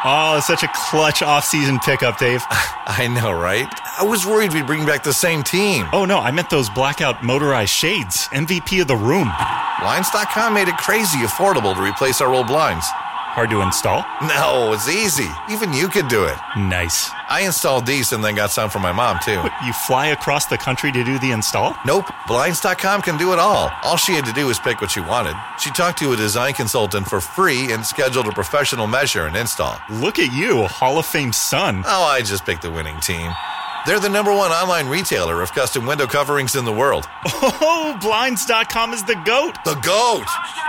Oh, such a clutch off-season pickup, Dave. I know, right? I was worried we'd bring back the same team. Oh, no, I meant those blackout motorized shades. MVP of the room. Blinds.com made it crazy affordable to replace our old blinds. Hard to install? No, it's easy. Even you could do it. Nice. I installed these and then got some for my mom, too. What, you fly across the country to do the install? Nope. Blinds.com can do it all. All she had to do was pick what she wanted. She talked to a design consultant for free and scheduled a professional measure and install. Look at you, a Hall of Fame son. Oh, I just picked the winning team. They're the #1 online retailer of custom window coverings in the world. Oh, Blinds.com is the GOAT. The GOAT!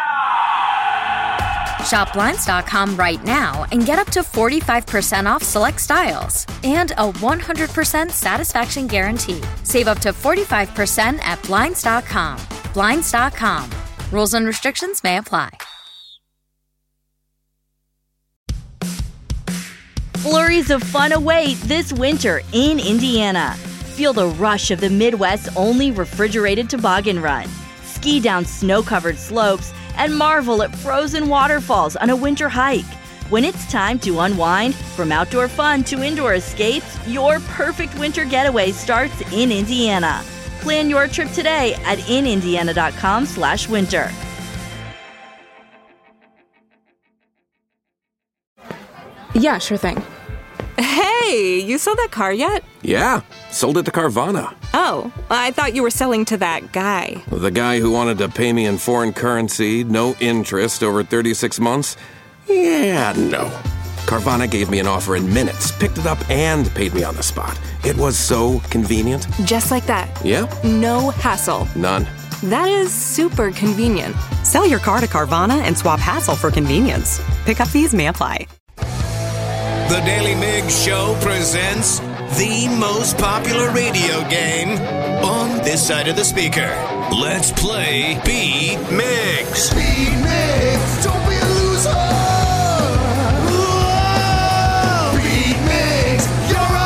Shop Blinds.com right now and get up to 45% off select styles and a 100% satisfaction guarantee. Save up to 45% at Blinds.com. Blinds.com. Rules and restrictions may apply. Flurries of fun await this winter in Indiana. Feel the rush of the Midwest's only refrigerated toboggan run. Ski down snow-covered slopes and marvel at frozen waterfalls on a winter hike. When it's time to unwind, from outdoor fun to indoor escapes, your perfect winter getaway starts in Indiana. Plan your trip today at inindiana.com/winter. Yeah, sure thing. Hey, you sold that car yet? Yeah, sold it to Carvana. Oh, I thought you were selling to that guy. The guy who wanted to pay me in foreign currency, no interest, over 36 months? Yeah, no. Carvana gave me an offer in minutes, picked it up, and paid me on the spot. It was so convenient. Just like that. Yeah? No hassle. None. That is super convenient. Sell your car to Carvana and swap hassle for convenience. Pickup fees may apply. The Daily Mig Show presents the most popular radio game on this side of the speaker. Let's play Beat Migs. Beat Migs, don't be a loser. Whoa. Beat Migs, you're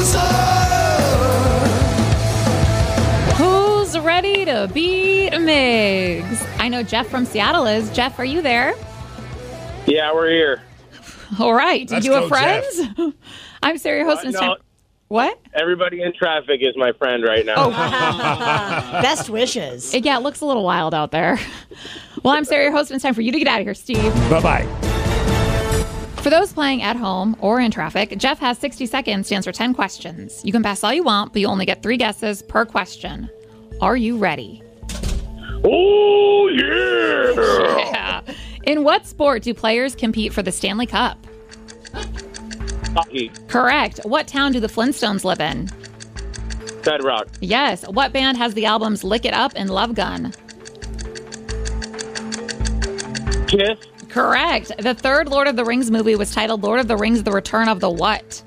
a loser. Who's ready to beat Migs? I know Jeff from Seattle is. Jeff, are you there? Yeah, we're here. All right. Did you have friends? I'm Sarah, your host. No, what? Everybody in traffic is my friend right now. Oh. Best wishes. Yeah, it looks a little wild out there. Well, I'm Sarah, your host, and it's time for you to get out of here, Steve. Bye-bye. For those playing at home or in traffic, Jeff has 60 seconds to answer 10 questions. You can pass all you want, but you only get 3 guesses per question. Are you ready? Oh, yeah! Yeah. In what sport do players compete for the Stanley Cup? Hockey. Correct. What town do the Flintstones live in? Bedrock. Yes. What band has the albums Lick It Up and Love Gun? Kiss. Correct. The third Lord of the Rings movie was titled Lord of the Rings: The Return of the what?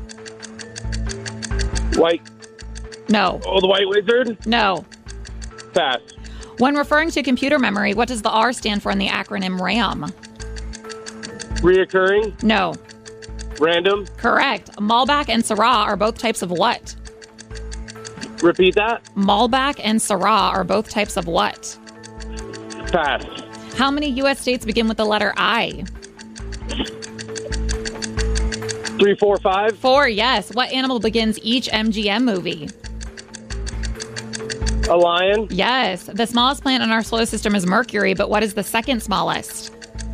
White. No. Oh, the White Wizard? No. Pass. When referring to computer memory, what does the R stand for in the acronym RAM? Reoccurring? No. Random? Correct. Malbec and Syrah are both types of what? Repeat that? Malbec and Syrah are both types of what? Pass. How many U.S. states begin with the letter I? 3, 4, 5? 4, yes. What animal begins each MGM movie? A lion? Yes. The smallest planet in our solar system is Mercury, but what is the second smallest?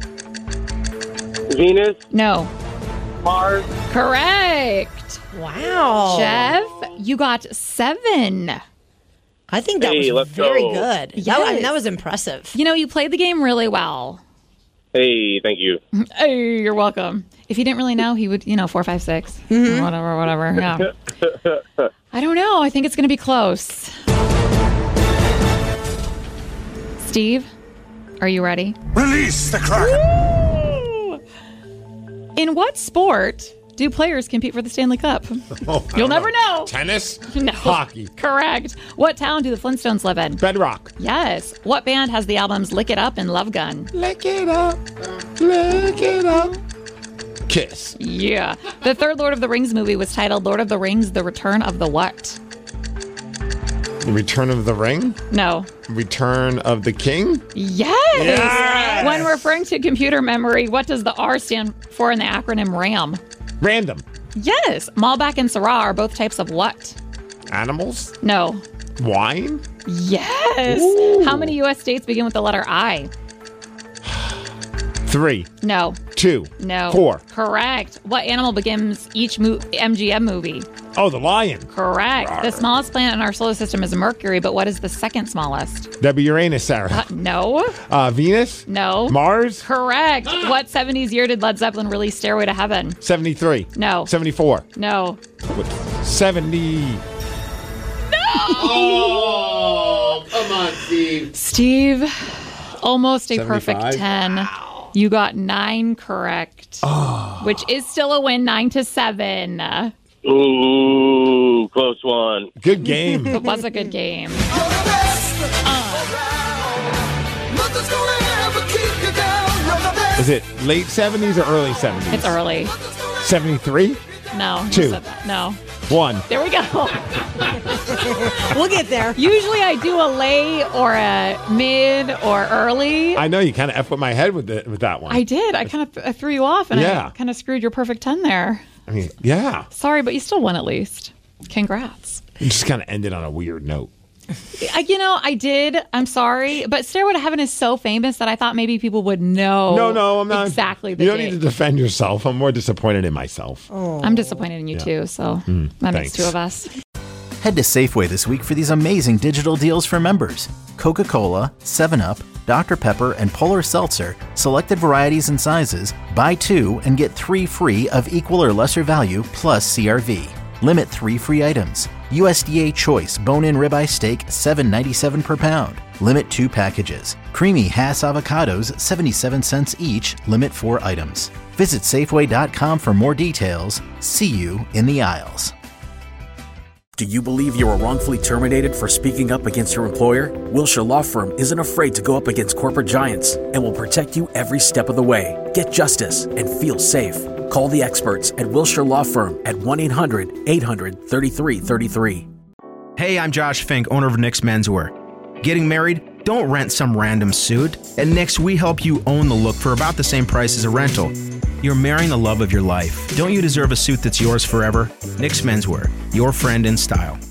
Venus? No. Mars? Correct. Wow. Jeff, you got 7. I think that was very good. Yes. That was impressive. You know, you played the game really well. Hey, thank you. Hey, you're welcome. If you didn't really know, he would, 4, 5, 6. Whatever. Yeah. I don't know. I think it's going to be close. Steve, are you ready? Release the Kraken. In what sport do players compete for the Stanley Cup? You'll never know. Tennis? No. Hockey. Correct. What town do the Flintstones live in? Bedrock. Yes. What band has the albums Lick It Up and Love Gun? Lick it up. Lick it up. Kiss. Yeah. The third Lord of the Rings movie was titled Lord of the Rings: The Return of the what? Return of the Ring? No. Return of the King? Yes! When referring to computer memory, what does the R stand for in the acronym RAM? Random. Yes. Malbec and Syrah are both types of what? Animals? No. Wine? Yes. Ooh. How many U.S. states begin with the letter I? 3. No. 2. No. 4. Correct. What animal begins each MGM movie? Oh, the lion. Correct. Rawr. The smallest planet in our solar system is Mercury, but what is the second smallest? That'd be Uranus, Sarah. No. Venus? No. Mars? Correct. What 70s year did Led Zeppelin release Stairway to Heaven? 73. No. 74. No. 70. Oh, come on, Steve. Steve, almost a 75? perfect 10. Wow. You got 9 correct, which is still a win, 9-7. Ooh, close one. Good game. It was a good game. Is it late 70s or early 70s? It's early. 73? No. you 2. said that. No. 1. There we go. We'll get there. Usually I do a late or a mid or early. I know you kind of F with my head with that one. I did. I kind of threw you off and Yeah. I kind of screwed your perfect 10 there. I mean, yeah. Sorry, but you still won at least. Congrats. It just kind of ended on a weird note. I did. I'm sorry. But Stairway to Heaven is so famous that I thought maybe people would know. No, I'm not. Exactly the You don't date. need to defend yourself. I'm more disappointed in myself. I'm disappointed in you too, so that makes 2 of us. Head to Safeway this week for these amazing digital deals for members. Coca-Cola, 7-Up, Dr. Pepper, and Polar Seltzer, selected varieties and sizes, buy 2 and get 3 free of equal or lesser value plus CRV. Limit 3 free items. USDA Choice bone-in ribeye steak, $7.97 per pound. Limit 2 packages. Creamy Hass avocados, 77 cents each. Limit 4 items. Visit Safeway.com for more details. See you in the aisles. Do you believe you were wrongfully terminated for speaking up against your employer? Wilshire Law Firm isn't afraid to go up against corporate giants and will protect you every step of the way. Get justice and feel safe. Call the experts at Wilshire Law Firm at 1-800-800-3333. Hey, I'm Josh Fink, owner of Nick's Menswear. Getting married? Don't rent some random suit. At Nick's, we help you own the look for about the same price as a rental. You're marrying the love of your life. Don't you deserve a suit that's yours forever? Nick's Menswear, your friend in style.